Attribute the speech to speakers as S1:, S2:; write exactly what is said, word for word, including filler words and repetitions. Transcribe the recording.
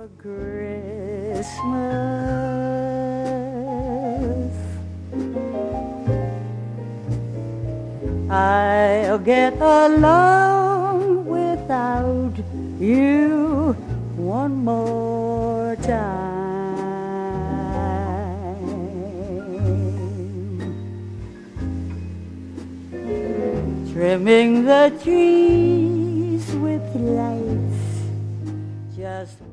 S1: Christmas, I'll get along without you one more time. Trimming the trees with lights just